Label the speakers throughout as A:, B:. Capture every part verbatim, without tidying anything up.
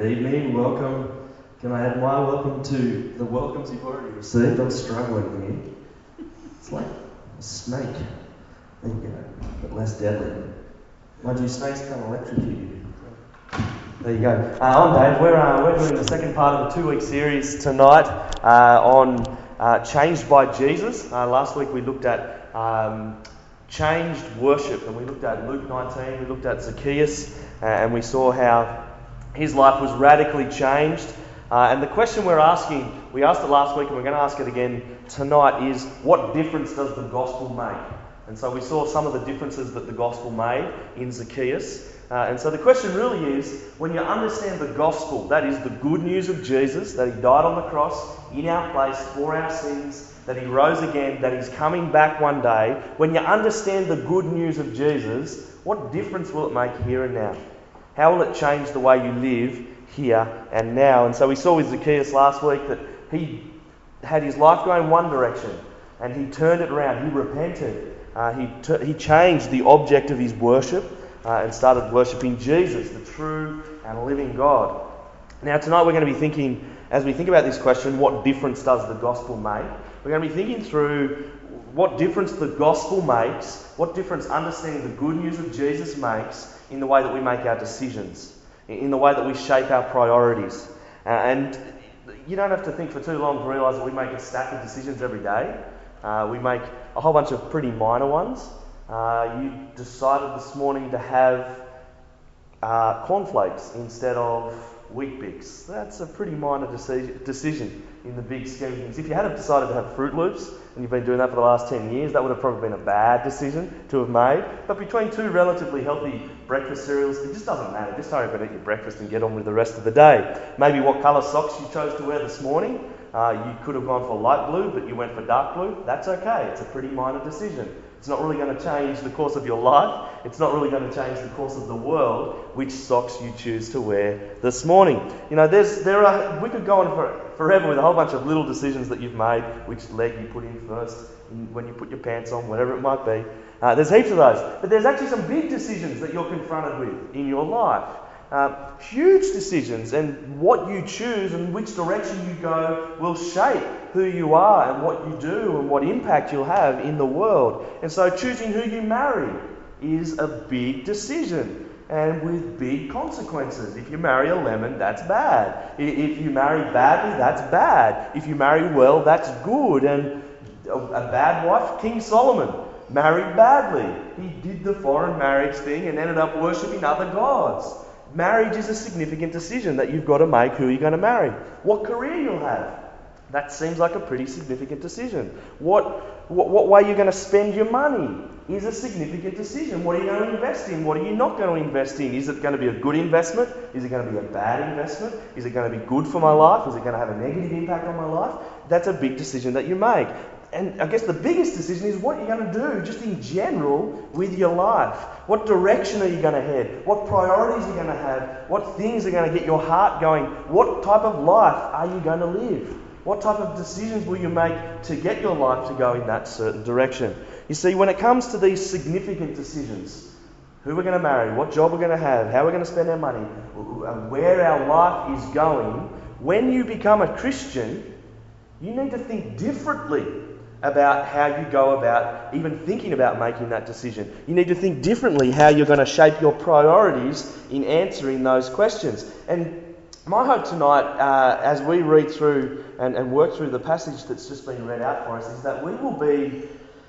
A: Good evening, welcome. Can I add my welcome to the welcomes you've already received? I'm struggling here. It's like a snake. There you go, but less deadly. Mind you, snakes can't electrocute you. There you go. Uh, I'm Dave. We're, uh, we're doing the second part of the two-week series tonight uh, on uh, Changed by Jesus. Uh, last week we looked at um, changed worship, and we looked at Luke nineteen, we looked at Zacchaeus, uh, and we saw how his life was radically changed. Uh, and the question we're asking, we asked it last week and we're going to ask it again tonight, is what difference does the gospel make? And so we saw some of the differences that the gospel made in Zacchaeus. Uh, and so the question really is, when you understand the gospel, that is the good news of Jesus, that he died on the cross in our place for our sins, that he rose again, that he's coming back one day, when you understand the good news of Jesus, what difference will it make here and now? How will it change the way you live here and now? And so we saw with Zacchaeus last week that he had his life going one direction and he turned it around. He repented. Uh, he, t- he changed the object of his worship uh, and started worshipping Jesus, the true and living God. Now tonight we're going to be thinking, as we think about this question, what difference does the gospel make? We're going to be thinking through what difference the gospel makes, what difference understanding the good news of Jesus makes in the way that we make our decisions, in the way that we shape our priorities. Uh, and you don't have to think for too long to realise that we make a stack of decisions every day. Uh, we make a whole bunch of pretty minor ones. Uh, you decided this morning to have uh, cornflakes instead of Wheat Bix. That's a pretty minor deci- decision in the big scheme of things. If you had decided to have Fruit Loops, and you've been doing that for the last ten years, that would have probably been a bad decision to have made. But between two relatively healthy breakfast cereals, it just doesn't matter. Just hurry up and eat your breakfast and get on with the rest of the day. Maybe what colour socks you chose to wear this morning. Uh, you could have gone for light blue, but you went for dark blue. That's okay. It's a pretty minor decision. It's not really going to change the course of your life. It's not really going to change the course of the world, which socks you choose to wear this morning. You know, there's there are we could go on for, forever with a whole bunch of little decisions that you've made, which leg you put in first, when you put your pants on, whatever it might be. Uh, there's heaps of those. But there's actually some big decisions that you're confronted with in your life. Um, huge decisions, and what you choose and which direction you go will shape who you are and what you do and what impact you'll have in the world. And so choosing who you marry is a big decision and with big consequences. If you marry a lemon, that's bad. If you marry badly, that's bad. If you marry well, that's good. And a bad wife, King Solomon, married badly. He did the foreign marriage thing and ended up worshipping other gods. Marriage is a significant decision that you've got to make who you're going to marry. What career you'll have. That seems like a pretty significant decision. What, what, what way you're going to spend your money is a significant decision. What are you going to invest in? What are you not going to invest in? Is it going to be a good investment? Is it going to be a bad investment? Is it going to be good for my life? Is it going to have a negative impact on my life? That's a big decision that you make. And I guess the biggest decision is what you're going to do, just in general, with your life. What direction are you going to head? What priorities are you going to have? What things are going to get your heart going? What type of life are you going to live? What type of decisions will you make to get your life to go in that certain direction? You see, when it comes to these significant decisions, who we're going to marry, what job we're going to have, how we're going to spend our money, where our life is going, when you become a Christian, you need to think differently about how you go about even thinking about making that decision. You need to think differently how you're going to shape your priorities in answering those questions. And my hope tonight, uh, as we read through and, and work through the passage that's just been read out for us, is that we will be,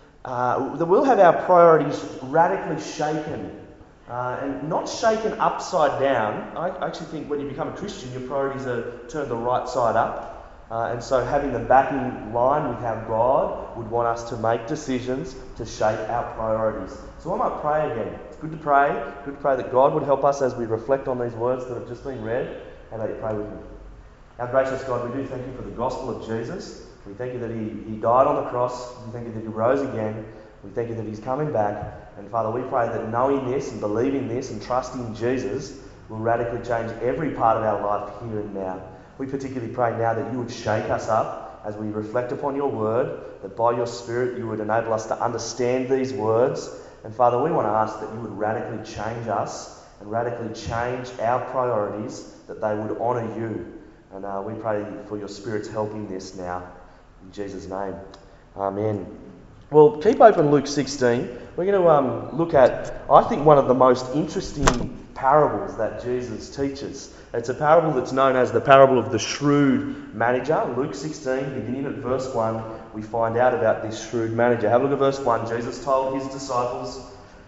A: uh, that we'll have our priorities radically shaken. Uh, and not shaken upside down. I actually think when you become a Christian, your priorities are turned the right side up. Uh, and so having them back in line with how God would want us to make decisions to shape our priorities. So I might pray again. It's good to pray. Good to pray that God would help us as we reflect on these words that have just been read, and that you pray with me. Our gracious God, we do thank you for the gospel of Jesus. We thank you that he, he died on the cross. We thank you that he rose again. We thank you that he's coming back. And Father, we pray that knowing this and believing this and trusting Jesus will radically change every part of our life here and now. We particularly pray now that you would shake us up as we reflect upon your word, that by your Spirit you would enable us to understand these words. And Father, we want to ask that you would radically change us and radically change our priorities, that they would honour you. And uh, we pray for your Spirit's help in this now. In Jesus' name. Amen. Well, keep open Luke sixteen. We're going to um, look at, I think, one of the most interesting parables that Jesus teaches. It's a parable that's known as the parable of the shrewd manager. Luke sixteen, beginning at verse one, we find out about this shrewd manager. Have a look at verse one. Jesus told his disciples,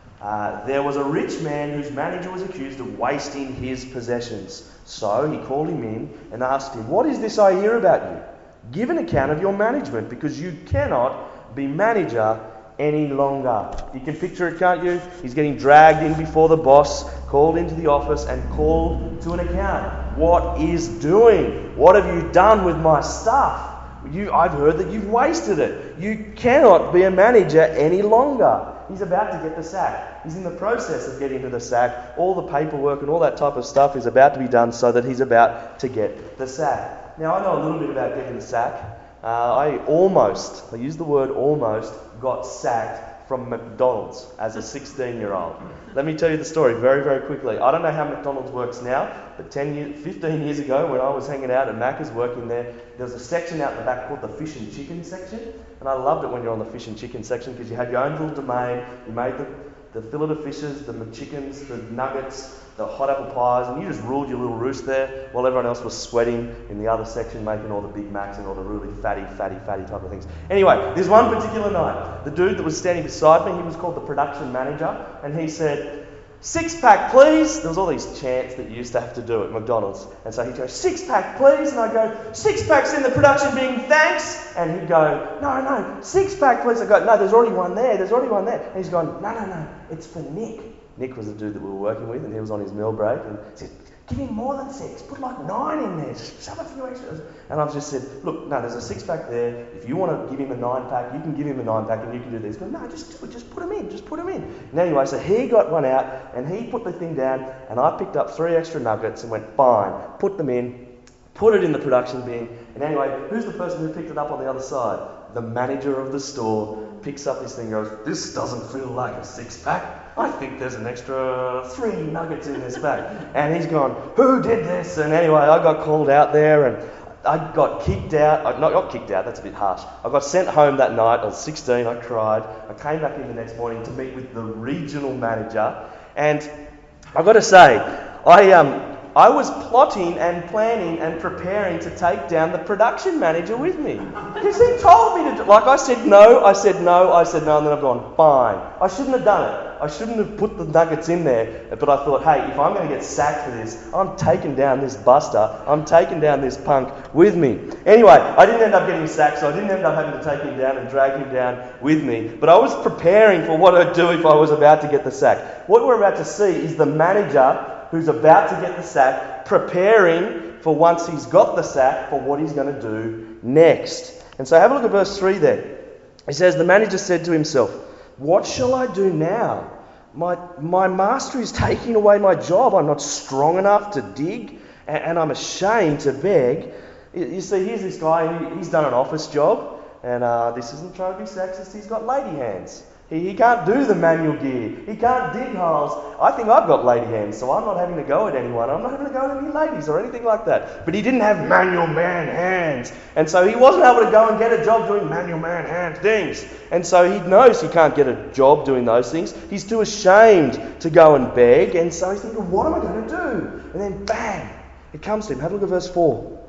A: uh, there was a rich man whose manager was accused of wasting his possessions. So he called him in and asked him, what is this I hear about you? Give an account of your management, because you cannot be manager any longer. You can picture it, can't you? He's getting dragged in before the boss, called into the office and called to an account. What is doing? What have you done with my stuff? You, I've heard that you've wasted it. You cannot be a manager any longer. He's about to get the sack. He's in the process of getting to the sack. All the paperwork and all that type of stuff is about to be done so that he's about to get the sack. Now, I know a little bit about getting the sack. Uh, I almost, I use the word almost, got sacked from McDonald's as a sixteen-year-old. Let me tell you the story very, very quickly. I don't know how McDonald's works now, but ten years, fifteen years ago when I was hanging out at Macca's working there, there was a section out the back called the fish and chicken section. And I loved it when you're on the fish and chicken section because you had your own little domain. You made the, the fillet of fishes, the chickens, the nuggets, the hot apple pies, and you just ruled your little roost there while everyone else was sweating in the other section making all the Big Macs and all the really fatty, fatty, fatty type of things. Anyway, this one particular night, the dude that was standing beside me, he was called the production manager, and he said, six pack please. There was all these chants that you used to have to do at McDonald's. And so he'd go, six pack please. And I'd go, six packs in the production bin, thanks. And he'd go, no, no, six pack please. I'd go, no, there's already one there. There's already one there. And he's going, no, no, no, it's for Nick. Nick was the dude that we were working with, and he was on his meal break. And he said, give him more than six. Put like nine in there. Shove a few extras. And I've just said, look, no, there's a six pack there. If you want to give him a nine pack, you can give him a nine pack and you can do this. But no, just do it. Just put him in. Just put him in. And anyway, so he got one out and he put the thing down and I picked up three extra nuggets and went, fine, put them in, put it in the production bin. And anyway, who's the person who picked it up on the other side? The manager of the store picks up this thing and goes, this doesn't feel like a six pack. I think there's an extra three nuggets in this bag. And he's gone, who did this? And anyway, I got called out there and I got kicked out. I, not, not kicked out, that's a bit harsh. I got sent home that night. I was sixteen, I cried. I came back in the next morning to meet with the regional manager. And I've got to say, I um I was plotting and planning and preparing to take down the production manager with me. Because he told me to do, like I said no, I said no, I said no, and then I've gone, fine. I shouldn't have done it. I shouldn't have put the nuggets in there, but I thought, hey, if I'm going to get sacked for this, I'm taking down this buster, I'm taking down this punk with me. Anyway, I didn't end up getting sacked, so I didn't end up having to take him down and drag him down with me, but I was preparing for what I'd do if I was about to get the sack. What we're about to see is the manager who's about to get the sack, preparing for once he's got the sack for what he's going to do next. And so have a look at verse three there. It says, the manager said to himself, what shall I do now? My my master is taking away my job. I'm not strong enough to dig, and, and I'm ashamed to beg. You, you see, here's this guy, he, he's done an office job, and uh, this isn't trying to be sexist, he's got lady hands. He, he can't do the manual gear. He can't dig holes. I think I've got lady hands, so I'm not having to go at anyone. I'm not having to go at any ladies or anything like that. But he didn't have manual man hands. And so he wasn't able to go and get a job doing manual man hand things. And so he knows he can't get a job doing those things. He's too ashamed to go and beg. And so he's thinking, what am I going to do? And then bang, it comes to him. Have a look at verse four.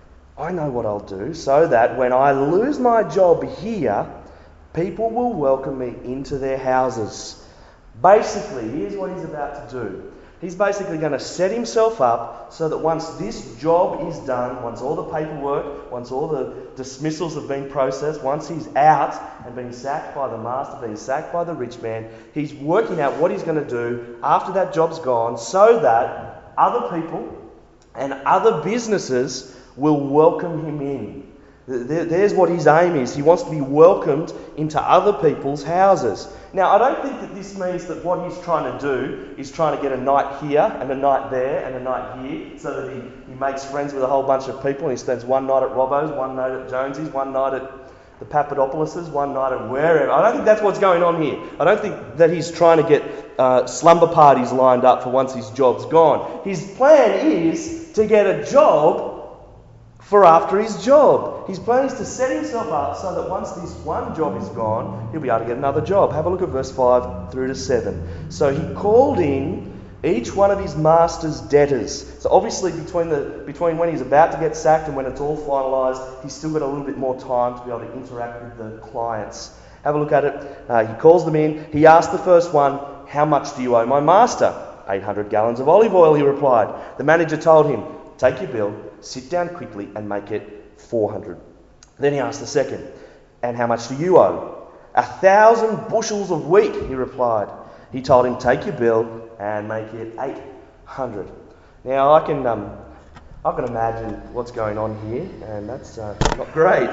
A: I know what I'll do so that when I lose my job here, people will welcome me into their houses. Basically, here's what he's about to do. He's basically going to set himself up so that once this job is done, once all the paperwork, once all the dismissals have been processed, once he's out and been sacked by the master, being sacked by the rich man, he's working out what he's going to do after that job's gone so that other people and other businesses will welcome him in. There's what his aim is. He wants to be welcomed into other people's houses. Now, I don't think that this means that what he's trying to do is trying to get a night here and a night there and a night here so that he, he makes friends with a whole bunch of people and he spends one night at Robbo's, one night at Jonesy's, one night at
B: the Papadopouloses one night at wherever. I don't think that's what's going on here. I don't think that he's trying to get uh, slumber parties lined up for once his job's gone. His plan is to get a job for after his job. His plan is to set himself up so that once this one job is gone, he'll be able to get another job. Have a look at verse five through to seven. So he called in each one of his master's debtors. So obviously between the between when he's about to get sacked and when it's all finalised, he's still got a little bit more time to be able to interact with the clients. Have a look at it. Uh, he calls them in. He asked the first one, "How much do you owe my master?" eight hundred gallons of olive oil, he replied. The manager told him, "Take your bill, sit down quickly and make it four hundred. Then he asked the second, "And how much do you owe?" "A thousand bushels of wheat," he replied. He told him, "Take your bill and make it eight hundred. Now I can um, I can imagine what's going on here, and that's uh, not great.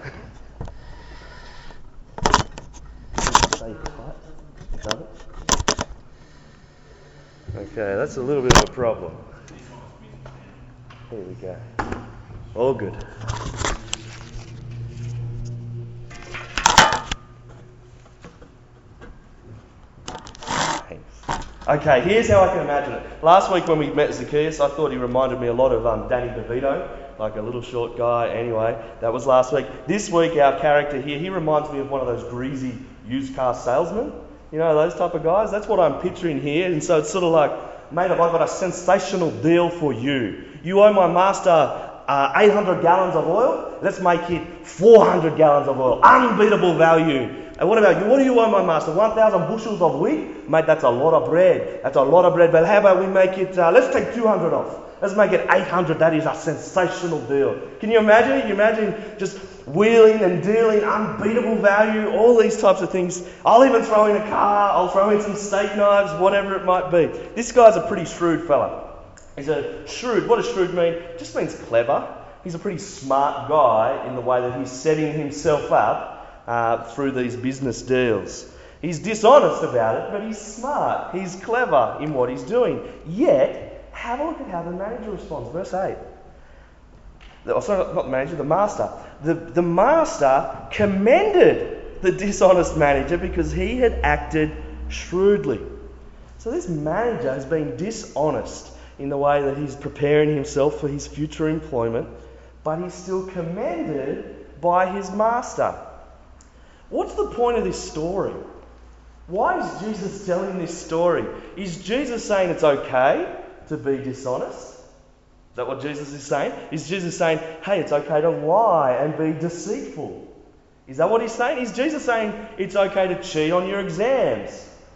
B: Okay, that's a little bit of a problem. Here we go. All good. Okay, here's how I can imagine it. Last week when we met Zacchaeus, I thought he reminded me a lot of um, Danny DeVito, like a little short guy. Anyway, that was last week. This week, our character here, he reminds me of one of those greasy used car salesmen. You know, those type of guys. That's what I'm picturing here. And so it's sort of like, mate, I've got a sensational deal for you. You owe my master uh, eight hundred gallons of oil. Let's make it four hundred gallons of oil. Unbeatable value. And what about you? What do you owe my master? one thousand bushels of wheat? Mate, that's a lot of bread. That's a lot of bread. But how about we make it, uh, let's take two hundred off. Let's make it eight hundred. That is a sensational deal. Can you imagine? Can you imagine just wheeling and dealing, unbeatable value, all these types of things. I'll even throw in a car. I'll throw in some steak knives, whatever it might be. This guy's a pretty shrewd fella. He's a shrewd. What does shrewd mean? It just means clever. He's a pretty smart guy in the way that he's setting himself up Uh, through these business deals. He's dishonest about it, but he's smart. He's clever in what he's doing. Yet, have a look at how the manager responds. Verse eight. Oh, sorry, not the manager, the master. The, the master commended the dishonest manager because he had acted shrewdly. So this manager has been dishonest in the way that he's preparing himself for his future employment, but he's still commended by his master. What's the point of this story? Why is Jesus telling this story? Is Jesus saying it's okay to be dishonest? Is that what Jesus is saying? Is Jesus saying, hey, it's okay to lie and be deceitful? Is that what he's saying? Is Jesus saying it's okay to cheat on your exams?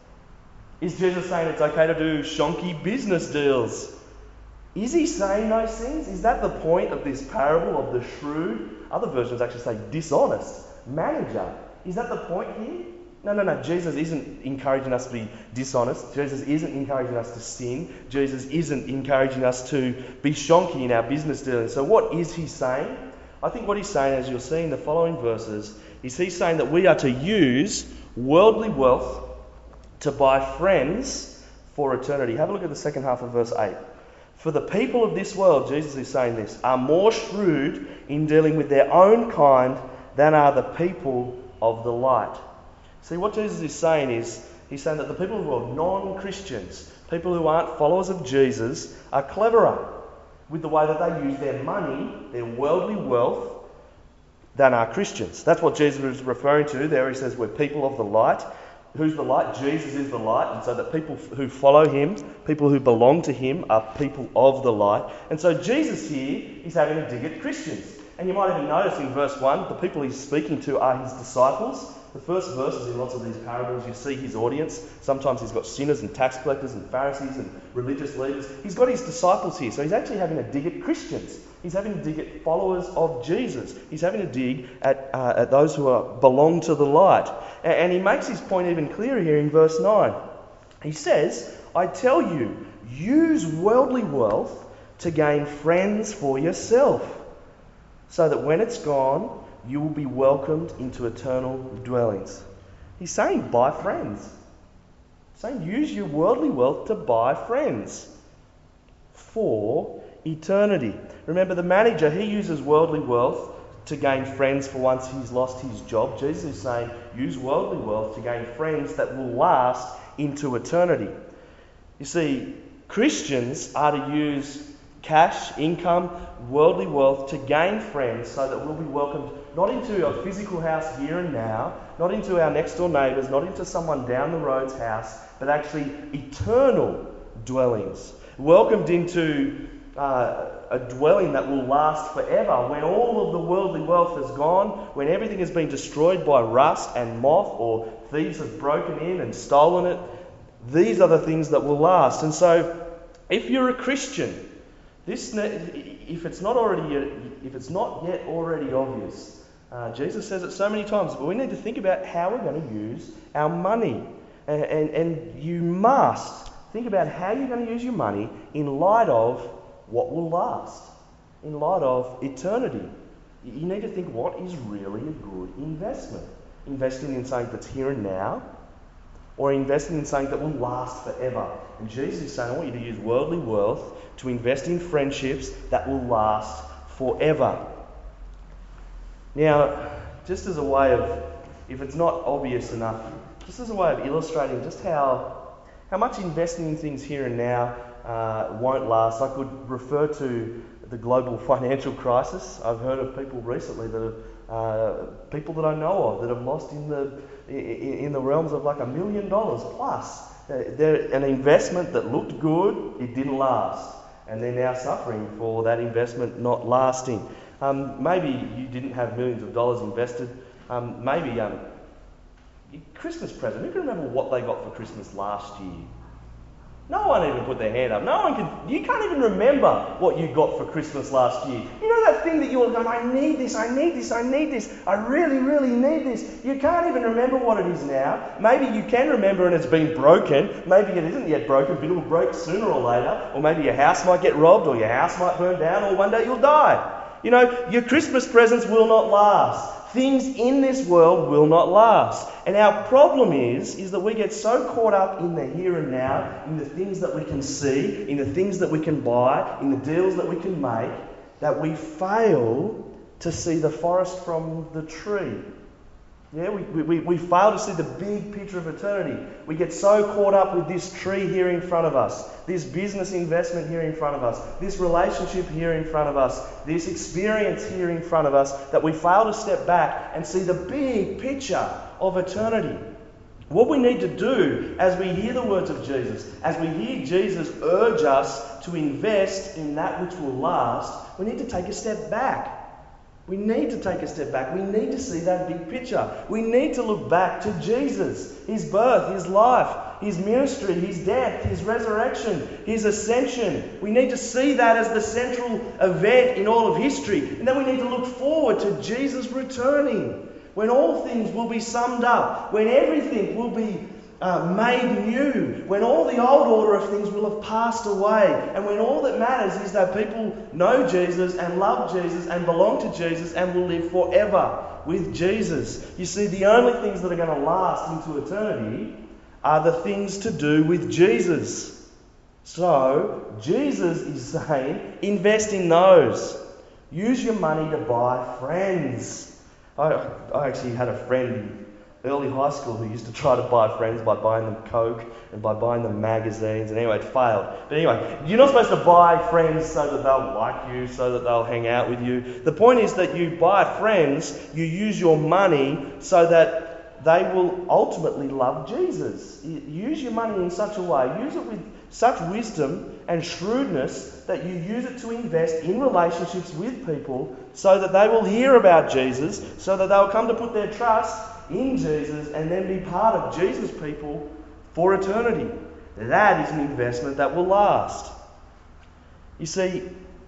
B: Is Jesus saying it's okay to do shonky business deals? Is he saying those things? Is that the point of this parable of the shrewd? Other versions actually say dishonest manager. Is that the point here? No, no, no. Jesus isn't encouraging us to be dishonest. Jesus isn't encouraging us to sin. Jesus isn't encouraging us to be shonky in our business dealings. So what is he saying? I think what he's saying, as you'll see in the following verses, is he's saying that we are to use worldly wealth to buy friends for eternity. Have a look at the second half of verse eight. For the people of this world, Jesus is saying this, are more shrewd in dealing with their own kind than are the people of the light. See, what Jesus is saying is, he's saying that the people of the world, non-Christians, people who aren't followers of Jesus, are cleverer with the way that they use their money, their worldly wealth, than are Christians. That's what Jesus is referring to there. He says we're people of the light. Who's the light? Jesus is the light. And so that people who follow him, people who belong to him, are people of the light. And so Jesus here is having a dig at Christians. And you might even notice in verse one, the people he's speaking to are his disciples. The first verses in lots of these parables, you see his audience. Sometimes he's got sinners and tax collectors and Pharisees and religious leaders. He's got his disciples here. So he's actually having a dig at Christians. He's having a dig at followers of Jesus. He's having a dig at, uh, at those who are, belong to the light. And, and he makes his point even clearer here in verse nine. He says, I tell you, use worldly wealth to gain friends for yourself, so that when it's gone, you will be welcomed into eternal dwellings. He's saying, buy friends. He's saying, use your worldly wealth to buy friends for eternity. Remember, the manager, he uses worldly wealth to gain friends for once he's lost his job. Jesus is saying, use worldly wealth to gain friends that will last into eternity. You see, Christians are to use cash, income, worldly wealth to gain friends so that we'll be welcomed not into a physical house here and now, not into our next door neighbours, not into someone down the road's house, but actually eternal dwellings. Welcomed into uh, a dwelling that will last forever, when all of the worldly wealth is gone, when everything has been destroyed by rust and moth, or thieves have broken in and stolen it. These are the things that will last. And so, if you're a Christian, this, if it's not already, if it's not yet already obvious, uh, Jesus says it so many times, but we need to think about how we're going to use our money. And, and, and you must think about how you're going to use your money in light of what will last, in light of eternity. You need to think, what is really a good investment? Investing in something that's here and now, or investing in something that will last forever. And Jesus is saying, I want you to use worldly wealth to invest in friendships that will last forever. Now, just as a way of, if it's not obvious enough, just as a way of illustrating just how, how much investing in things here and now uh, won't last, I could refer to the global financial crisis. I've heard of people recently that have, uh, people that I know of that have lost in the in the realms of like a million dollars plus. They're an investment that looked good, it didn't last, and they're now suffering for that investment not lasting. Um, maybe you didn't have millions of dollars invested. Um, maybe um, your Christmas present. Who can remember what they got for Christmas last year? No one even put their hand up. No one can. You can't even remember what you got for Christmas last year. You know that thing that you were going, I need this, I need this, I need this, I really, really need this. You can't even remember what it is now. Maybe you can remember and it's been broken. Maybe it isn't yet broken, but it will break sooner or later. Or maybe your house might get robbed, or your house might burn down, or one day you'll die. You know, your Christmas presents will not last. Things in this world will not last. And our problem is, is that we get so caught up in the here and now, in the things that we can see, in the things that we can buy, in the deals that we can make, that we fail to see the forest from the tree. Yeah, we, we, we fail to see the big picture of eternity. We get so caught up with this tree here in front of us, this business investment here in front of us, this relationship here in front of us, this experience here in front of us, that we fail to step back and see the big picture of eternity. What we need to do as we hear the words of Jesus, as we hear Jesus urge us to invest in that which will last, we need to take a step back. We need to take a step back. We need to see that big picture. We need to look back to Jesus, his birth, his life, his ministry, his death, his resurrection, his ascension. We need to see that as the central event in all of history. And then we need to look forward to Jesus returning, when all things will be summed up, when everything will be Uh, made new, when all the old order of things will have passed away, and when all that matters is that people know Jesus and love Jesus and belong to Jesus and will live forever with Jesus. You see, the only things that are going to last into eternity are the things to do with Jesus. So, Jesus is saying, invest in those. Use your money to buy friends. I, I actually had a friend in early high school who used to try to buy friends by buying them Coke and by buying them magazines, and anyway, it failed. But anyway, you're not supposed to buy friends so that they'll like you, so that they'll hang out with you. The point is that you buy friends, you use your money so that they will ultimately love Jesus. Use your money in such a way, use it with such wisdom and shrewdness that you use it to invest in relationships with people so that they will hear about Jesus, so that they'll come to put their trust in Jesus and then be part of Jesus' people for eternity. That is an investment that will last. You see,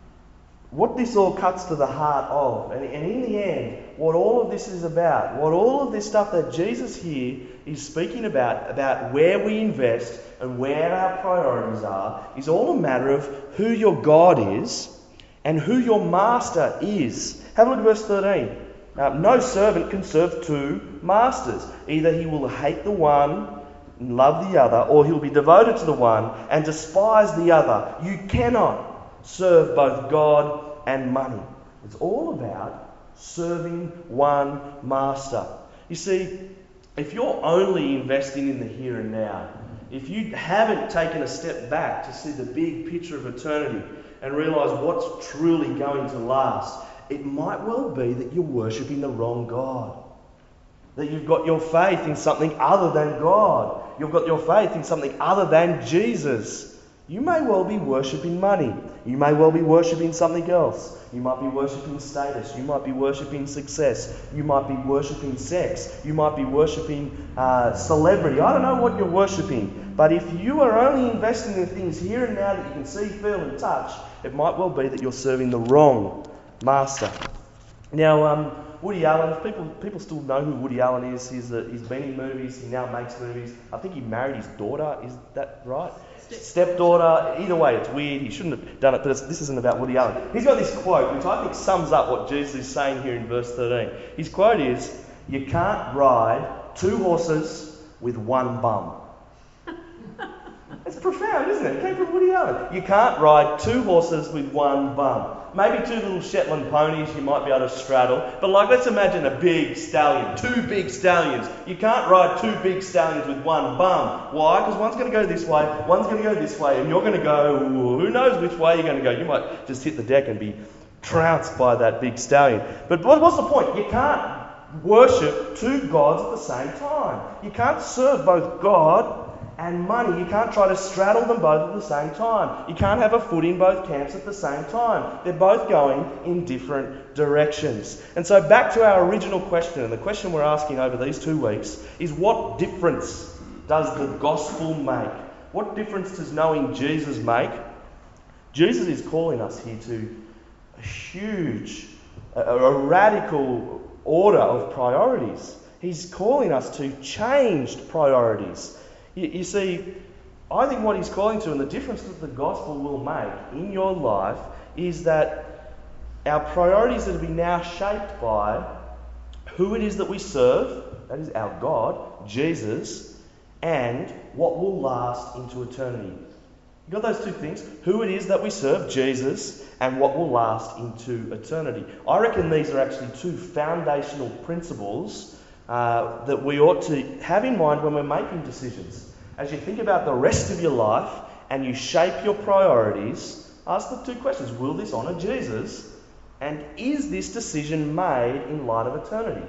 B: what this all cuts to the heart of, and, and in the end, what all of this is about, what all of this stuff that Jesus here is speaking about, about where we invest and where our priorities are, is all a matter of who your God is and who your master is. Have a look at verse thirteen. Uh, no servant can serve two masters. Either he will hate the one and love the other, or he'll be devoted to the one and despise the other. You cannot serve both God and money. It's all about serving one master. You see, if you're only investing in the here and now, if you haven't taken a step back to see the big picture of eternity and realise what's truly going to last, it might well be that you're worshipping the wrong God. That you've got your faith in something other than God. You've got your faith in something other than Jesus. You may well be worshipping money. You may well be worshipping something else. You might be worshipping status. You might be worshipping success. You might be worshipping sex. You might be worshipping uh, celebrity. I don't know what you're worshipping. But if you are only investing in things here and now that you can see, feel and touch, it might well be that you're serving the wrong master. Now, um, Woody Allen, if people people still know who Woody Allen is, he's, a, he's been in movies, he now makes movies. I think he married his daughter, is that right? Stepdaughter. Either way, it's weird. He shouldn't have done it, but it's, this isn't about Woody Allen. He's got this quote, which I think sums up what Jesus is saying here in verse thirteen. His quote is, "You can't ride two horses with one bum." It's profound, isn't it? It came from Woody Allen. You can't ride two horses with one bum. Maybe two little Shetland ponies you might be able to straddle. But like, let's imagine a big stallion. Two big stallions. You can't ride two big stallions with one bum. Why? Because one's going to go this way, one's going to go this way, and you're going to go, who knows which way you're going to go. You might just hit the deck and be trounced by that big stallion. But what's the point? You can't worship two gods at the same time. You can't serve both God and money. You can't try to straddle them both at the same time. You can't have a foot in both camps at the same time. They're both going in different directions. And so back to our original question, and the question we're asking over these two weeks is, what difference does the gospel make? What difference does knowing Jesus make? Jesus is calling us here to a huge, a, a radical order of priorities. He's calling us to changed priorities. You, you see, I think what he's calling to, and the difference that the gospel will make in your life, is that our priorities are to be now shaped by who it is that we serve, that is our God, Jesus, and what will last into eternity. You got those two things? Who it is that we serve, Jesus, and what will last into eternity. I reckon these are actually two foundational principles Uh, that we ought to have in mind when we're making decisions. As you think about the rest of your life and you shape your priorities, ask the two questions. Will this honour Jesus? And is this decision made in light of eternity?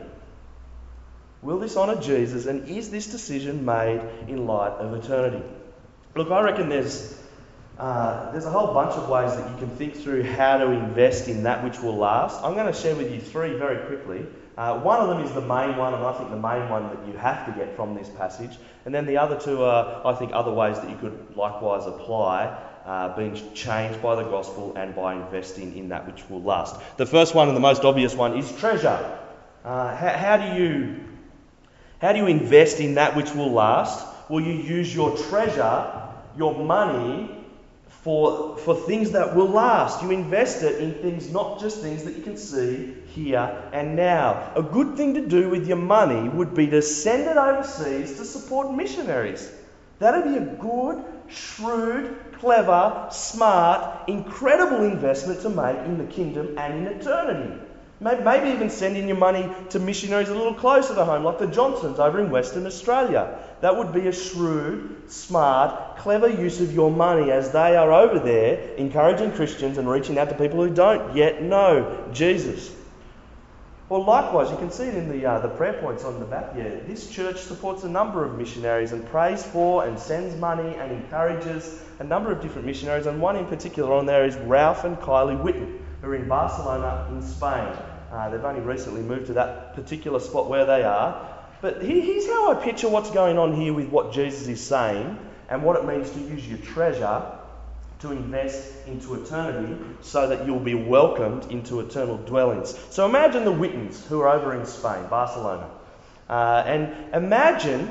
B: Will this honour Jesus? And is this decision made in light of eternity? Look, I reckon there's uh, there's a whole bunch of ways that you can think through how to invest in that which will last. I'm going to share with you three very quickly. Uh, one of them is the main one, and I think the main one that you have to get from this passage. And then the other two are, I think, other ways that you could likewise apply uh, being changed by the gospel and by investing in that which will last. The first one and the most obvious one is treasure. Uh, how, how do you how do you invest in that which will last? Well, you use your treasure, your money, for for things that will last. You invest it in things, not just things that you can see here and now. A good thing to do with your money would be to send it overseas to support missionaries. That'd be a good, shrewd, clever, smart, incredible investment to make in the kingdom and in eternity. Maybe even sending your money to missionaries a little closer to home, like the Johnsons over in Western Australia. That would be a shrewd, smart, clever use of your money as they are over there encouraging Christians and reaching out to people who don't yet know Jesus. Well, likewise, you can see it in the uh, the prayer points on the back here. This church supports a number of missionaries and prays for and sends money and encourages a number of different missionaries. And one in particular on there is Ralph and Kylie Witten, who are in Barcelona in Spain. Uh, they've only recently moved to that particular spot where they are. But here's how I picture what's going on here with what Jesus is saying and what it means to use your treasure to invest into eternity so that you'll be welcomed into eternal dwellings. So imagine the Wittens who are over in Spain, Barcelona. Uh, and imagine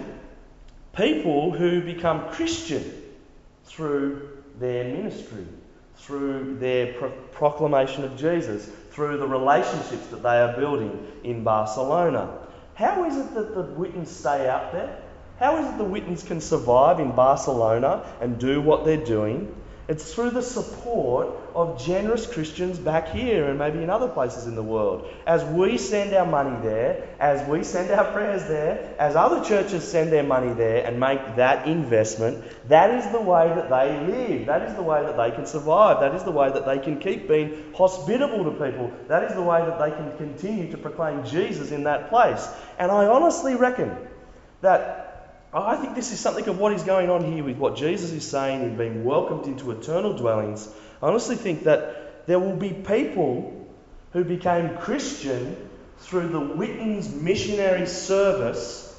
B: people who become Christian through their ministry, through their pro- proclamation of Jesus, through the relationships that they are building in Barcelona. How is it that the Wittens stay out there? How is it the Wittens can survive in Barcelona and do what they're doing? It's through the support of generous Christians back here and maybe in other places in the world. As we send our money there, as we send our prayers there, as other churches send their money there and make that investment, that is the way that they live. That is the way that they can survive. That is the way that they can keep being hospitable to people. That is the way that they can continue to proclaim Jesus in that place. And I honestly reckon that I think this is something of what is going on here with what Jesus is saying in being welcomed into eternal dwellings. I honestly think that there will be people who became Christian through the Witten's missionary service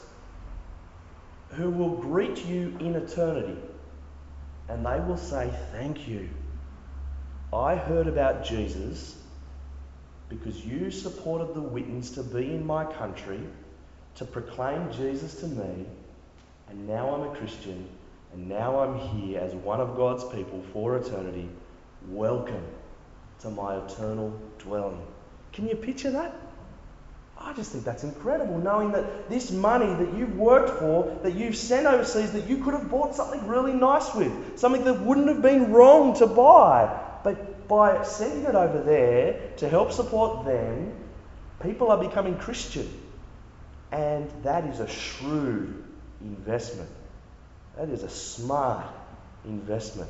B: who will greet you in eternity. And they will say, thank you. I heard about Jesus because you supported the Wittens to be in my country, to proclaim Jesus to me. And now I'm a Christian, and now I'm here as one of God's people for eternity. Welcome to my eternal dwelling. Can you picture that? I just think that's incredible, knowing that this money that you've worked for, that you've sent overseas, that you could have bought something really nice with, something that wouldn't have been wrong to buy. But by sending it over there to help support them, people are becoming Christian. And that is a shrewd investment. That is a smart investment.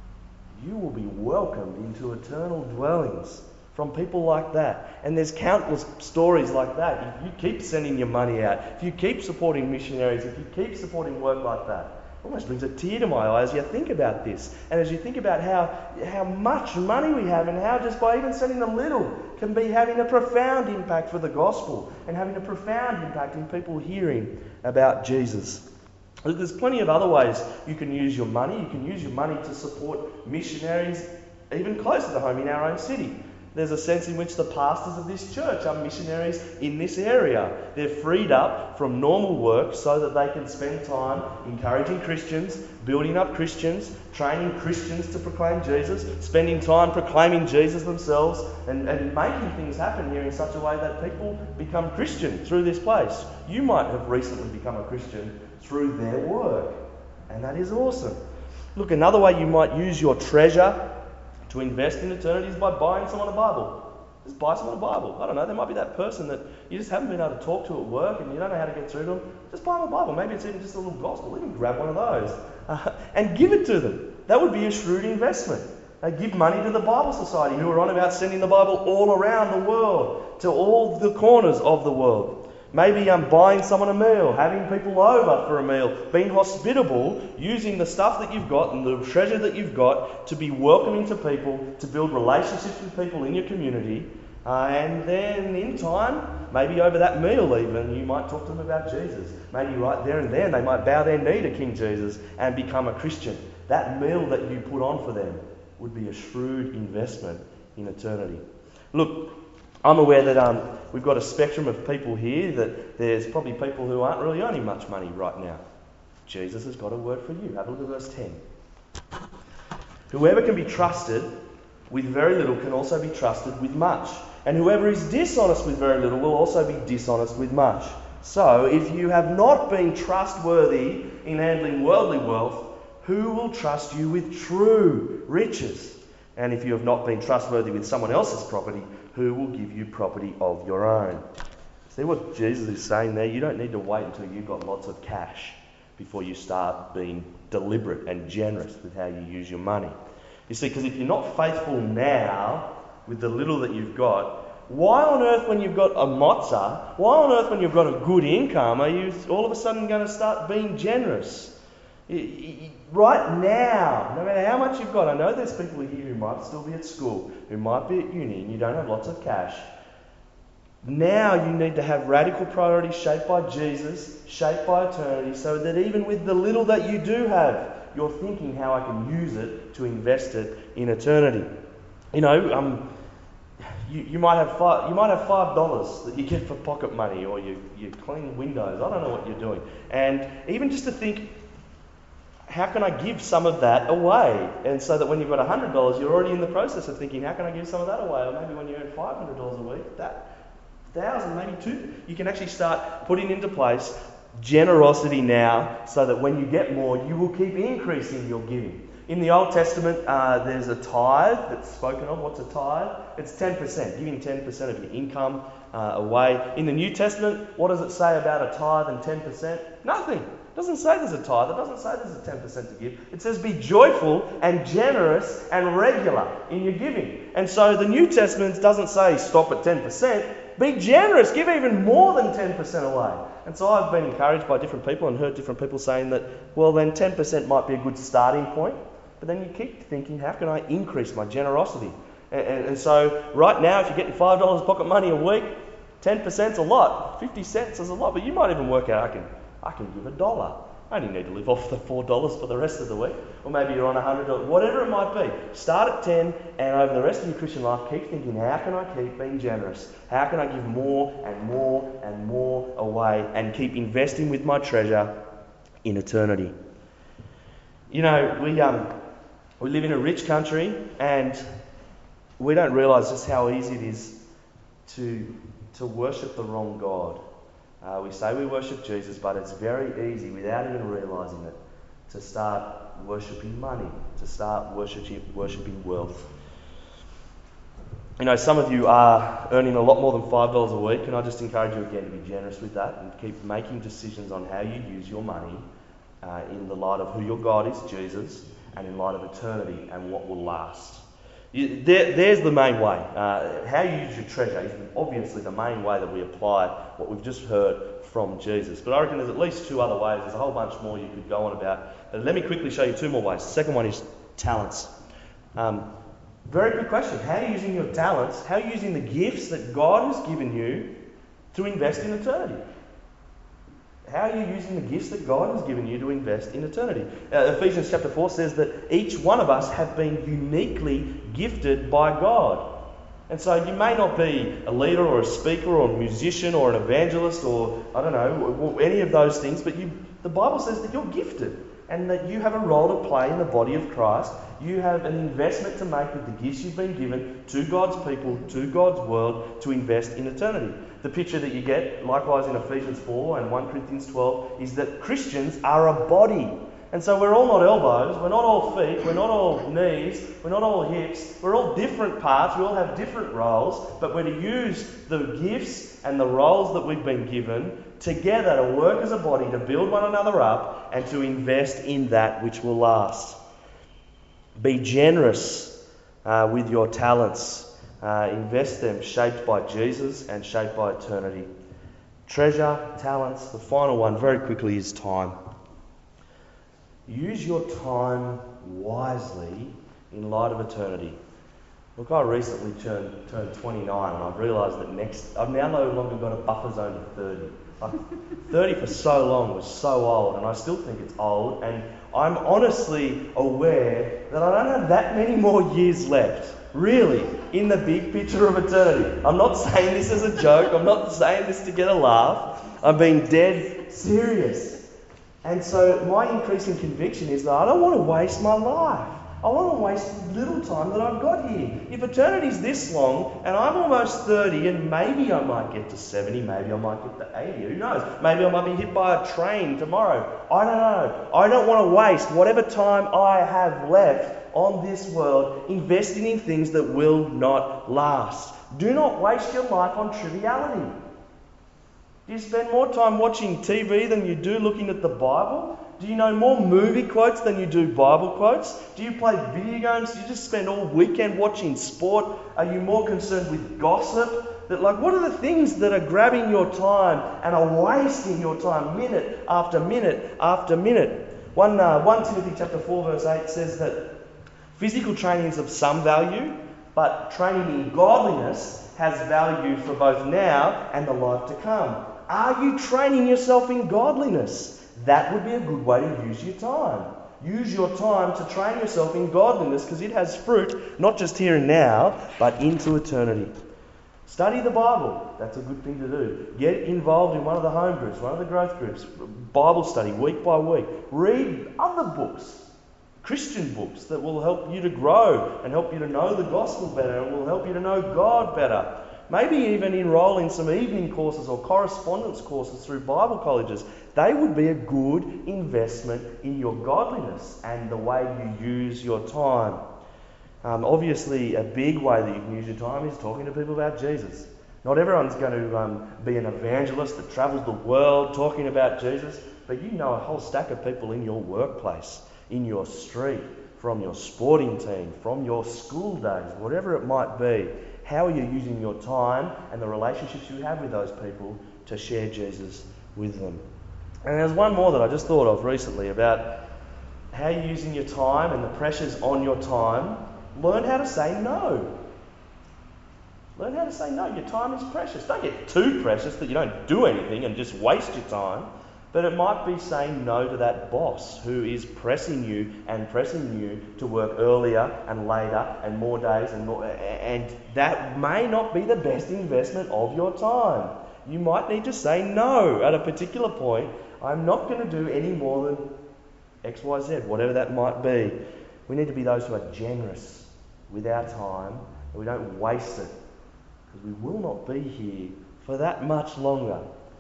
B: You will be welcomed into eternal dwellings from people like that. And there's countless stories like that. If you keep sending your money out, if you keep supporting missionaries, if you keep supporting work like that, it almost brings a tear to my eye as you think about this. And as you think about how, how much money we have and how just by even sending a little can be having a profound impact for the gospel and having a profound impact in people hearing about Jesus. There's plenty of other ways you can use your money. You can use your money to support missionaries even closer to home in our own city. There's a sense in which the pastors of this church are missionaries in this area. They're freed up from normal work so that they can spend time encouraging Christians, building up Christians, training Christians to proclaim Jesus, spending time proclaiming Jesus themselves, and, and making things happen here in such a way that people become Christian through this place. You might have recently become a Christian through their work, and that is awesome. Look, another way you might use your treasure to invest in eternity is by buying someone a Bible. Just buy someone a Bible. I don't know, there might be that person that you just haven't been able to talk to at work and you don't know how to get through to them. Just buy them a Bible. Maybe it's even just a little gospel. Even grab one of those uh, and give it to them. That would be a shrewd investment. They give money to the Bible Society, who are on about sending the Bible all around the world, to all the corners of the world. Maybe um, buying someone a meal, having people over for a meal, being hospitable, using the stuff that you've got and the treasure that you've got to be welcoming to people, to build relationships with people in your community. Uh, and then in time, maybe over that meal even, you might talk to them about Jesus. Maybe right there and then they might bow their knee to King Jesus and become a Christian. That meal that you put on for them would be a shrewd investment in eternity. Look, I'm aware that um, we've got a spectrum of people here, that there's probably people who aren't really earning much money right now. Jesus has got a word for you. Have a look at verse ten. Whoever can be trusted with very little can also be trusted with much. And whoever is dishonest with very little will also be dishonest with much. So, if you have not been trustworthy in handling worldly wealth, who will trust you with true riches? And if you have not been trustworthy with someone else's property, who will give you property of your own? See what Jesus is saying there? You don't need to wait until you've got lots of cash before you start being deliberate and generous with how you use your money. You see, because if you're not faithful now with the little that you've got, why on earth when you've got a mozza, why on earth when you've got a good income are you all of a sudden going to start being generous? Right now, no matter how much you've got, I know there's people here who might still be at school, who might be at uni, and you don't have lots of cash. Now you need to have radical priorities shaped by Jesus, shaped by eternity, so that even with the little that you do have, you're thinking how I can use it to invest it in eternity. You know, um, you, you might have five, you might have five dollars that you get for pocket money, or you you clean windows. I don't know what you're doing, and even just to think, how can I give some of that away? And so that when you've got one hundred dollars, you're already in the process of thinking, how can I give some of that away? Or maybe when you earn five hundred dollars a week, that one thousand dollars, maybe two, you can actually start putting into place generosity now, so that when you get more, you will keep increasing your giving. In the Old Testament, uh, there's a tithe that's spoken of. What's a tithe? It's ten percent, giving ten percent of your income uh, away. In the New Testament, what does it say about a tithe and ten percent? Nothing. It doesn't say there's a tithe. It doesn't say there's a ten percent to give. It says be joyful and generous and regular in your giving. And so the New Testament doesn't say stop at ten percent. Be generous. Give even more than ten percent away. And so I've been encouraged by different people and heard different people saying that, well, then ten percent might be a good starting point. But then you keep thinking, how can I increase my generosity? And, and, and so right now, if you're getting five dollars pocket money a week, ten percent's a lot. fifty cents is a lot. But you might even work out, I can I can give a dollar. I only need to live off the four dollars for the rest of the week. Or maybe you're on one hundred dollars. Whatever it might be. Start at ten, and over the rest of your Christian life, keep thinking, how can I keep being generous? How can I give more and more and more away and keep investing with my treasure in eternity? You know, we um we live in a rich country, and we don't realise just how easy it is to to worship the wrong God. Uh, we say we worship Jesus, but it's very easy, without even realising it, to start worshipping money, to start worshipping worshipping wealth. You know, some of you are earning a lot more than five dollars a week, and I just encourage you again to be generous with that and keep making decisions on how you use your money uh, in the light of who your God is, Jesus, and in light of eternity and what will last. You, there, there's the main way. Uh, how you use your treasure is obviously the main way that we apply what we've just heard from Jesus. But I reckon there's at least two other ways. There's a whole bunch more you could go on about. But let me quickly show you two more ways. The second one is talents. Um, very good question. How are you using your talents? How are you using the gifts that God has given you to invest in eternity? How are you using the gifts that God has given you to invest in eternity? Uh, Ephesians chapter four says that each one of us have been uniquely gifted by God. And so you may not be a leader or a speaker or a musician or an evangelist or, I don't know, any of those things, but you, the Bible says that you're gifted and that you have a role to play in the body of Christ. You have an investment to make with the gifts you've been given to God's people, to God's world, to invest in eternity. The picture that you get, likewise in Ephesians four and First Corinthians twelve, is that Christians are a body. And so we're all not elbows, we're not all feet, we're not all knees, we're not all hips, we're all different parts, we all have different roles, but we're to use the gifts and the roles that we've been given together to work as a body, to build one another up and to invest in that which will last. Be generous uh, with your talents. Uh, invest them shaped by Jesus and shaped by eternity. Treasure, talents. The final one, very quickly, is time. Use your time wisely in light of eternity. Look, I recently turned, turned twenty-nine, and I've realised that next... I've now no longer got a buffer zone of thirty. Like, thirty for so long was so old, and I still think it's old, and I'm honestly aware that I don't have that many more years left. Really, in the big picture of eternity. I'm not saying this as a joke. I'm not saying this to get a laugh. I'm being dead serious. And so my increasing conviction is that I don't want to waste my life. I want to waste little time that I've got here. If eternity's this long, and I'm almost thirty, and maybe I might get to seventy, maybe I might get to eighty, who knows? Maybe I might be hit by a train tomorrow. I don't know. I don't want to waste whatever time I have left on this world investing in things that will not last. Do not waste your life on triviality. Do you spend more time watching T V than you do looking at the Bible? Do you know more movie quotes than you do Bible quotes? Do you play video games? Do you just spend all weekend watching sport? Are you more concerned with gossip? That, like, what are the things that are grabbing your time and are wasting your time minute after minute after minute? One, uh, First Timothy chapter four verse eight says that physical training is of some value, but training in godliness has value for both now and the life to come. Are you training yourself in godliness? That would be a good way to use your time. Use your time to train yourself in godliness, because it has fruit, not just here and now, but into eternity. Study the Bible. That's a good thing to do. Get involved in one of the home groups, one of the growth groups, Bible study week by week. Read other books, Christian books, that will help you to grow and help you to know the gospel better and will help you to know God better. maybe even enroll in some evening courses or correspondence courses through Bible colleges. They would be a good investment in your godliness and the way you use your time. Um, obviously, a big way that you can use your time is talking to people about Jesus. Not everyone's going to um, be an evangelist that travels the world talking about Jesus, but you know a whole stack of people in your workplace, in your street, from your sporting team, from your school days, whatever it might be. How are you using your time and the relationships you have with those people to share Jesus with them? And there's one more that I just thought of recently about how you're using your time and the pressures on your time. Learn how to say no. Learn how to say no. Your time is precious. Don't get too precious that you don't do anything and just waste your time. But it might be saying no to that boss who is pressing you and pressing you to work earlier and later and more days and more. And that may not be the best investment of your time. You might need to say no at a particular point. I'm not going to do any more than X, Y, Z, whatever that might be. We need to be those who are generous with our time and we don't waste it, because we will not be here for that much longer.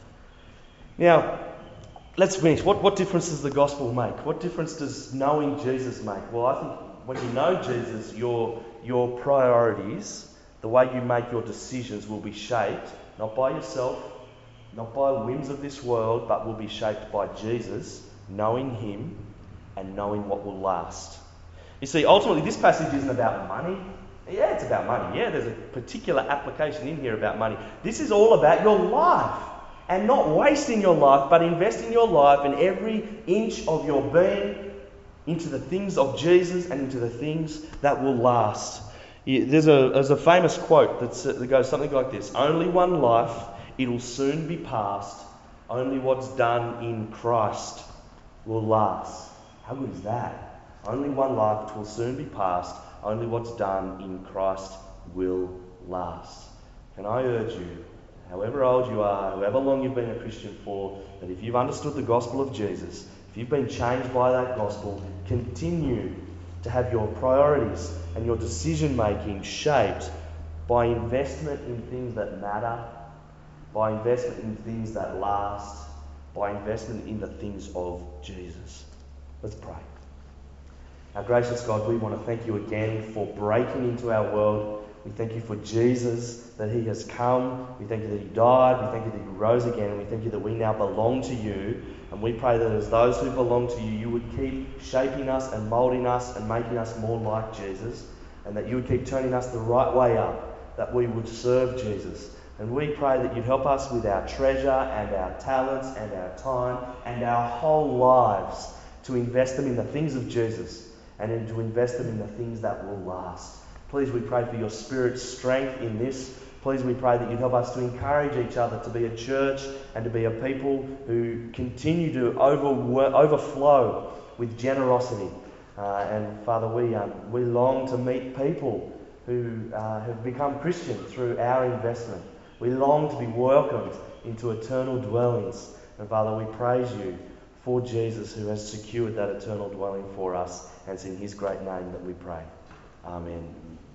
B: Now, let's finish. What, what difference does the gospel make? What difference does knowing Jesus make? Well, I think when you know Jesus, your, your priorities, the way you make your decisions will be shaped, not by yourself, not by whims of this world, but will be shaped by Jesus, knowing him and knowing what will last. You see, ultimately, this passage isn't about money. Yeah, it's about money. Yeah, there's a particular application in here about money. This is all about your life. And not wasting your life, but investing your life and every inch of your being into the things of Jesus and into the things that will last. There's a, there's a famous quote that's, that goes something like this: only one life, it'll soon be past. Only what's done in Christ will last. How good is that? Only one life, it will soon be past. Only what's done in Christ will last. Can I urge you, however old you are, however long you've been a Christian for, that if you've understood the gospel of Jesus, if you've been changed by that gospel, continue to have your priorities and your decision making shaped by investment in things that matter, by investment in things that last, by investment in the things of Jesus. Let's pray. Our gracious God, we want to thank you again for breaking into our world. We thank you for Jesus, that he has come. We thank you that he died. We thank you that he rose again. And we thank you that we now belong to you. And we pray that as those who belong to you, you would keep shaping us and moulding us and making us more like Jesus. And that you would keep turning us the right way up, that we would serve Jesus. And we pray that you'd help us with our treasure and our talents and our time and our whole lives to invest them in the things of Jesus and to invest them in the things that will last. Please, we pray for your Spirit's strength in this. Please, we pray that you'd help us to encourage each other to be a church and to be a people who continue to over, overflow with generosity. Uh, and Father, we um, we long to meet people who uh, have become Christian through our investment. We long to be welcomed into eternal dwellings. And Father, we praise you for Jesus, who has secured that eternal dwelling for us. And it's in his great name that we pray. Amen.